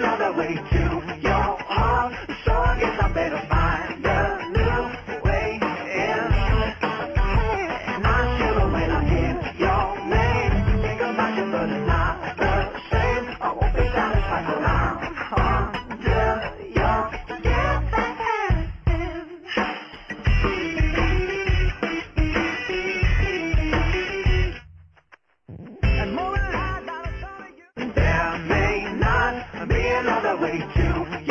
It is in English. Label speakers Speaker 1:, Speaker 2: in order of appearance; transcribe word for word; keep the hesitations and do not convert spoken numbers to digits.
Speaker 1: another way to your heart. So I guess I better find a new way in. And I shiver when I hear your name. Think about you, but it's not the same. I won't be satisfied till I'm under your skin. And more than I got a son of you. There may not be another way to